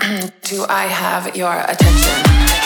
Do I have your attention?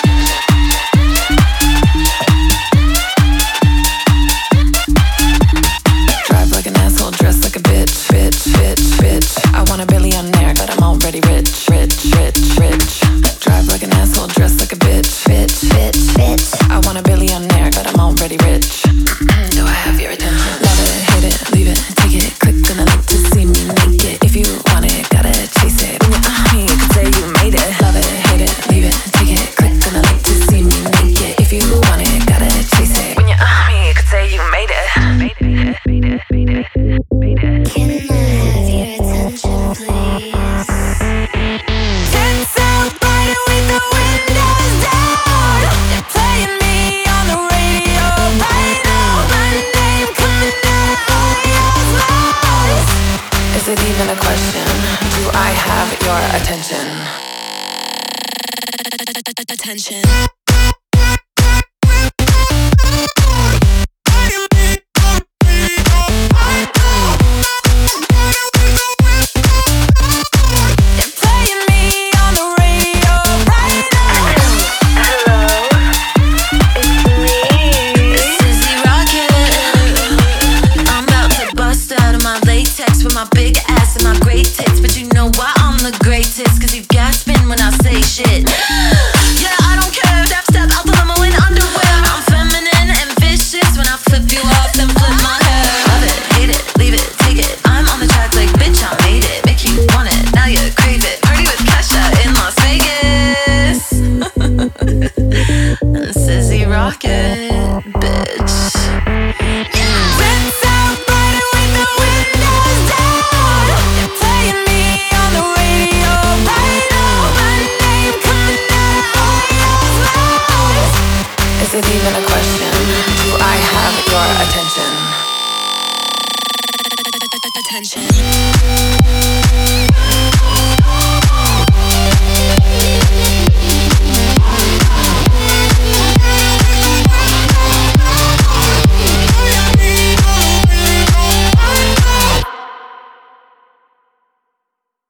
Drive like an asshole, dress like a bitch, bitch, bitch, bitch. I want a billionaire, but I'm already rich, rich, rich, rich. Drive like an asshole, dress like a bitch, bitch, bitch, bitch. I want a billionaire, but I'm already rich. Do I have your attention? Love it, hate it, leave it, take it. Click on the link to see me naked. If you want it, gotta chase it. When you're on me, you can say you made it. Love it, hate it, leave it, take it. Click on the link to see me naked. If you want it, gotta chase it. When you're on me, you can say you made it. Made it, made it, made it, made it. Can I have your attention, please? Tits out, riding with the windows down. You're playing me on the radio right now. My name coming out of your mouth. Is it even a question? Do I have your attention? Attention. With my big ass and my great tits, but you know why I'm the greatest? Cause you gasping when I say shit. Yeah, I don't care. Step out the limo in underwear. I'm feminine and vicious. When I flip you off, then flip my hair. Love it, hate it, leave it, take it. I'm on the track like bitch, I made it. Make you want it, now you crave it. Party with Kesha in Las Vegas. And Sizzy Rocket, bitch. Is it even a question? Do I have your attention? Attention.